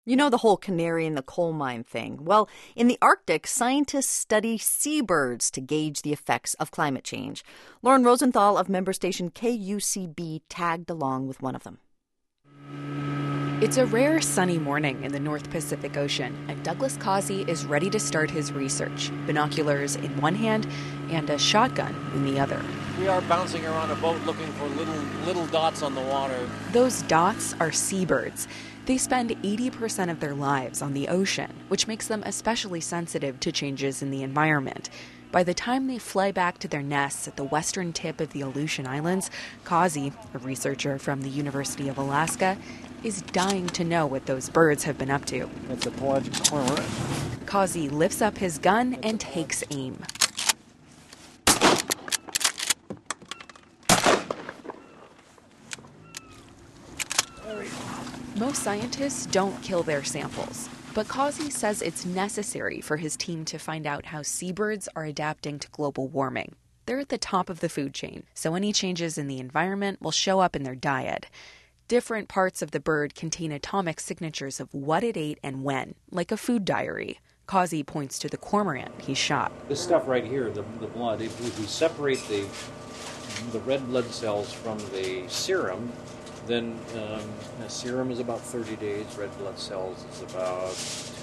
You know the whole canary in the coal mine thing. Well, in the Arctic, scientists study seabirds to gauge the effects of climate change. Lauren Rosenthal of member station KUCB tagged along with one of them. It's a rare sunny morning in the North Pacific Ocean, and Douglas Causey is ready to start his research, binoculars in one hand and a shotgun in the other. We are bouncing around a boat looking for little dots on the water. Those dots are seabirds. They spend 80% of their lives on the ocean, which makes them especially sensitive to changes in the environment. By the time they fly back to their nests at the western tip of the Aleutian Islands, Causey, a researcher from the University of Alaska, is dying to know what ththose birds have been up to. It's a pelagic cormorant. Causey lifts up his gun and takes aim. Most scientists don't kill their samples, but Causey says it's necessary for his team to find out how seabirds are adapting to global warming. They're at the top of the food chain, so any changes in the environment will show up in their diet. Different parts of the bird contain atomic signatures of what it ate and when, like a food diary. Causey points to the cormorant he shot. This stuff right here, the blood, if we separate the red blood cells from the serum, then the serum is about 30 days, red blood cells is about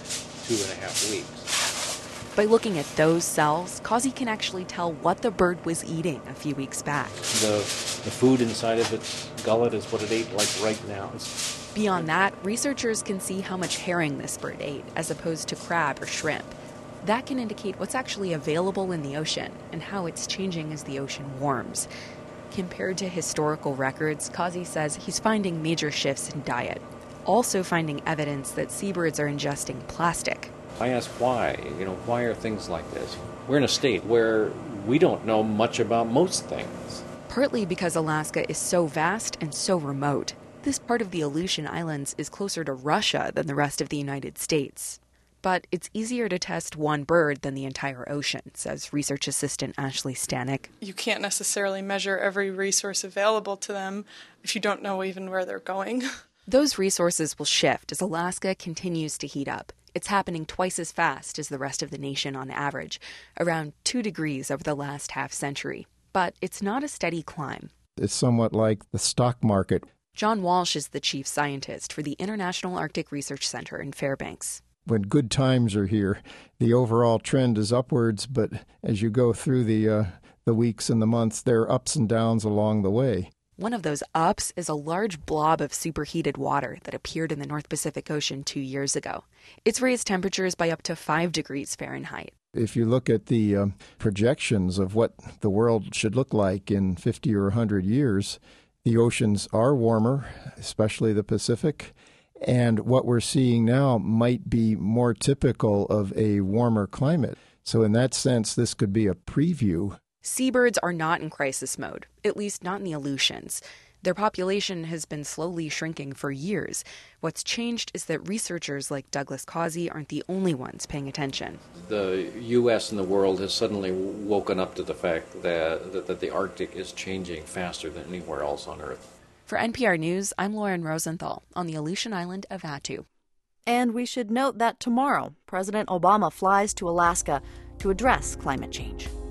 2.5 weeks. By looking at those cells, Causey can actually tell what the bird was eating a few weeks back. The food inside of its gullet is what it ate like right now. Beyond that, researchers can see how much herring this bird ate as opposed to crab or shrimp. That can indicate what's actually available in the ocean and how it's changing as the ocean warms. Compared to historical records, Causey says he's finding major shifts in diet, also finding evidence that seabirds are ingesting plastic. I ask why, why are things like this? We're in a state where we don't know much about most things. Partly because Alaska is so vast and so remote. This part of the Aleutian Islands is closer to Russia than the rest of the United States. But it's easier to test one bird than the entire ocean, says research assistant Ashley Stanek. You can't necessarily measure every resource available to them if you don't know even where they're going. Those resources will shift as Alaska continues to heat up. It's happening twice as fast as the rest of the nation on average, around 2 degrees over the last half century. But it's not a steady climb. It's somewhat like the stock market. John Walsh is the chief scientist for the International Arctic Research Center in Fairbanks. When good times are here, the overall trend is upwards, but as you go through the weeks and the months, there are ups and downs along the way. One of those ups is a large blob of superheated water that appeared in the North Pacific Ocean 2 years ago. It's raised temperatures by up to 5 degrees Fahrenheit. If you look at the projections of what the world should look like in 50 or 100 years, the oceans are warmer, especially the Pacific. And what we're seeing now might be more typical of a warmer climate. So in that sense, this could be a preview. Seabirds are not in crisis mode, at least not in the Aleutians. Their population has been slowly shrinking for years. What's changed is that researchers like Douglas Causey aren't the only ones paying attention. The U.S. and the world has suddenly woken up to the fact that the Arctic is changing faster than anywhere else on Earth. For NPR News, I'm Lauren Rosenthal on the Aleutian island of Attu. And we should note that tomorrow, President Obama flies to Alaska to address climate change.